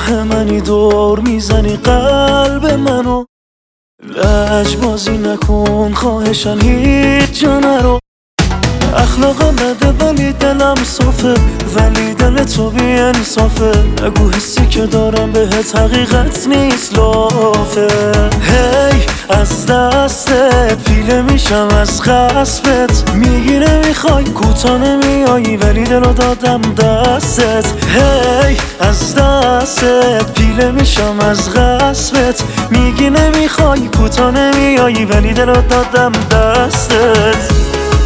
راه منی دور میزنی قلب منو لجبازی نکن خواهشن هیچ جا نرو اخلاقم بده ولی دلم صافه ولی دل تو بی انصافه نگو حسی که دارم بهت حقیقت نیست لافه هی از دستت پیله میشم از خصبت میگی نمیخوای کوتا نمیایی ولی دلو دادم دستت هی از دستت پیله میشم از غصبت میگی نمیخوای کوتا نمیایی ولی دلو دادم دستت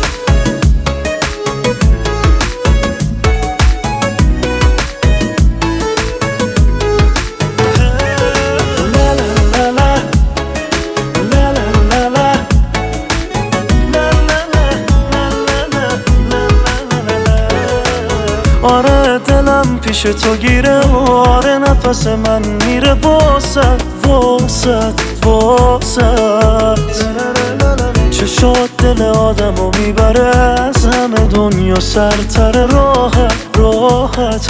آره دلم پیش تو گیره آره نفس من میره واسد چشات دل آدمو میبره از همه دنیا سرتر راحت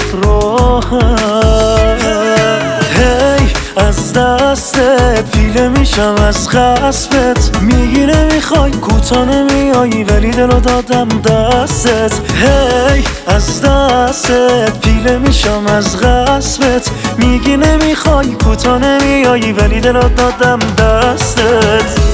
هی از دستت پیله میشم از خصبت میگی نمیخوای کوتا نمیایی ولی دلو دادم دستت هی از دستت پیله میشم از غصبت میگی نمیخوای کوتا نمیایی ولی دلو دادم دستت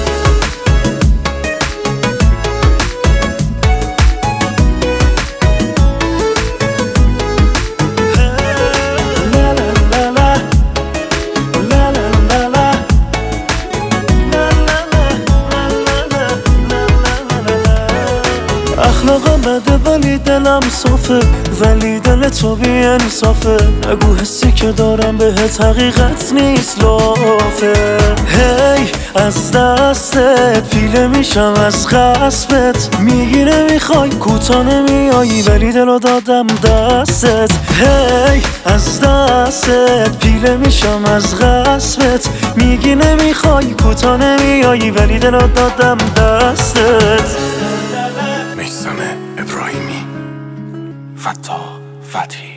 اخلاقم بده ولی دلم صافه ولی دل تو بی انصافه نگو حسی که دارم بهت حقیقت نیست لافه هی از دستت پیله میشم از خصبت میگی نمیخوای کوتا نمیایی ولی دلو دادم دستت هی از دستت پیله میشم از غصبت میگی نمیخوای کوتا نمیایی ولی دلو دادم دستت میثم ابراهیمی، فتاح فتحی.